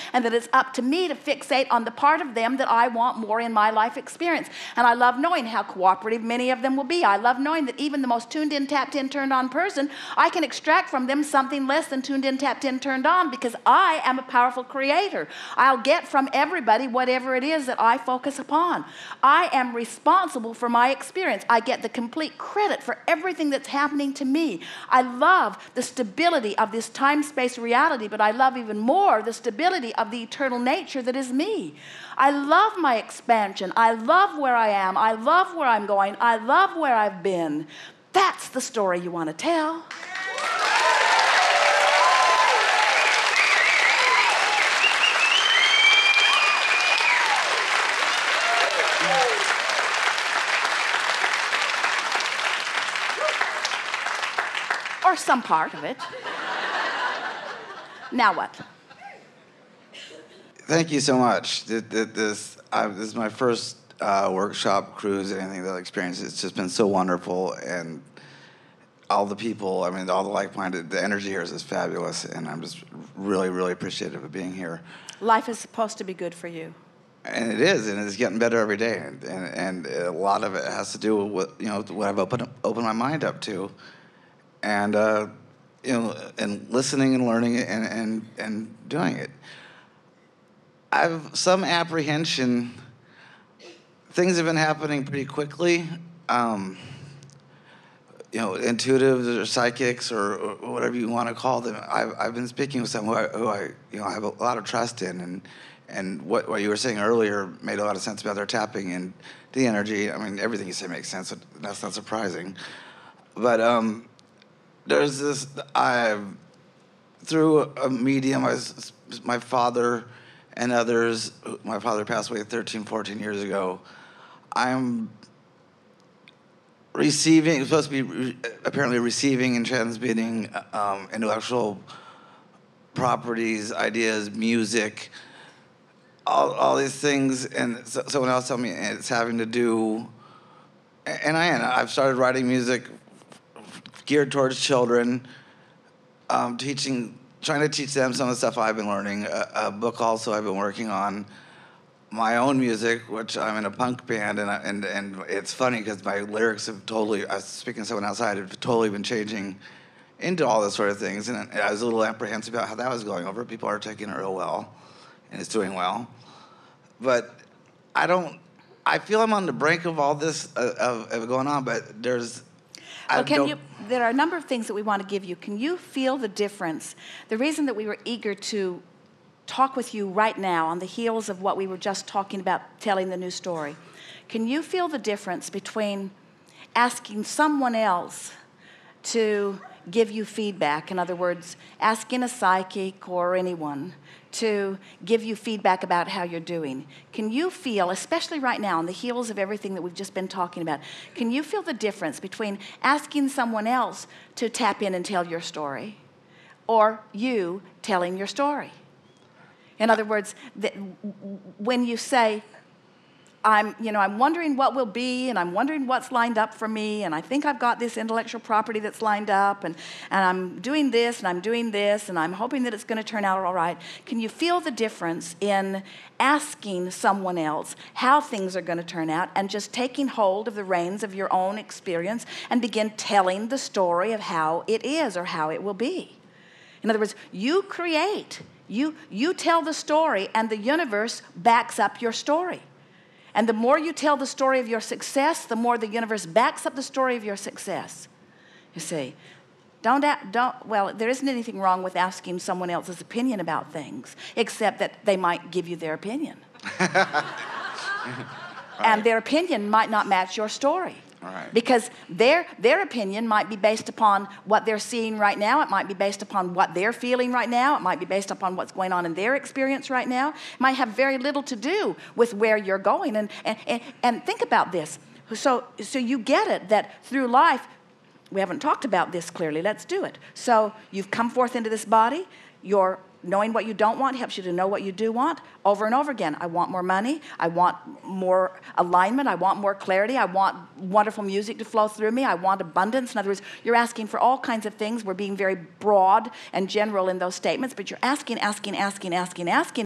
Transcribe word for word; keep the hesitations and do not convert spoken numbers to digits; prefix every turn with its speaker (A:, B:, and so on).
A: and that it's up to me to fixate on the part of them that I want more in my life experience. And I love knowing how cooperative many of them will be. I love knowing that even the most tuned in, tapped in, turned on person, I can extract from them something less than tuned in, tapped in, turned on, because I am a powerful creator. I'll get from everybody whatever it is that I focus upon. I am responsible for my experience. I get the complete credit for everything that's happening to me. I love the stability of this time-space reality, but I love even more the stability of the eternal nature that is me. I love my expansion. I love where I am. I love where I'm going. I love where I've been. That's the story you want to tell. Or some part of it. Now what?
B: Thank you so much. This, I, this is my first uh, workshop, cruise, anything that I've experienced. It's just been so wonderful, and all the people, I mean, all the like-minded, the energy here is just fabulous, and I'm just really, really appreciative of being here.
A: Life is supposed to be good for you.
B: And it is, and it's getting better every day, and, and, and a lot of it has to do with, you know, what I've opened, opened my mind up to. And, uh, you know, and listening and learning and, and, and doing it. I have some apprehension. Things have been happening pretty quickly. Um, you know, intuitives or psychics or, or whatever you want to call them. I've, I've been speaking with someone who I, who I, you know, I have a lot of trust in, and and what, what you were saying earlier made a lot of sense about their tapping and the energy. I mean, everything you say makes sense. So that's not surprising. But um, there's this, I, through a medium, I, my father and others, my father passed away thirteen, fourteen years ago. I'm receiving, supposed to be re, apparently receiving and transmitting um, intellectual properties, ideas, music, all, all these things. And so, someone else told me it's having to do, and I am. I've started writing music geared towards children, um, teaching, trying to teach them some of the stuff I've been learning. A, a book also I've been working on. My own music, which I'm in a punk band, and I, and and it's funny because my lyrics have totally, I was speaking to someone outside, have totally been changing into all those sort of things. And I was a little apprehensive about how that was going over. People are taking it real well, and it's doing well. But I don't, I feel I'm on the brink of all this uh, of, of going on, but there's, I
A: well, can
B: don't,
A: you, there are a number of things that we want to give you. Can you feel the difference? The reason that we were eager to talk with you right now on the heels of what we were just talking about, telling the new story. Can you feel the difference between asking someone else to give you feedback, in other words, asking a psychic or anyone to give you feedback about how you're doing? Can you feel, especially right now on the heels of everything that we've just been talking about, can you feel the difference between asking someone else to tap in and tell your story or you telling your story? In other words, that when you say, I'm, you know, I'm wondering what will be, and I'm wondering what's lined up for me, and I think I've got this intellectual property that's lined up, and, and I'm doing this, and I'm doing this, and I'm hoping that it's going to turn out all right. Can you feel the difference in asking someone else how things are going to turn out and just taking hold of the reins of your own experience and begin telling the story of how it is or how it will be? In other words, you create. You, you tell the story, and the universe backs up your story. And the more you tell the story of your success, the more the universe backs up the story of your success. You see, don't, don't, well, there isn't anything wrong with asking someone else's opinion about things, except that they might give you their opinion. Right. And their opinion might not match your story.
B: Right.
A: Because their, their opinion might be based upon what they're seeing right now. It might be based upon what they're feeling right now. It might be based upon what's going on in their experience right now. It might have very little to do with where you're going. And, and, and, and think about this. So, so you get it that through life, we haven't talked about this clearly. Let's do it. So you've come forth into this body. You're knowing what you don't want helps you to know what you do want over and over again. I want more money. I want more alignment. I want more clarity. I want wonderful music to flow through me. I want abundance. In other words, you're asking for all kinds of things. We're being very broad and general in those statements, but you're asking, asking, asking, asking, asking.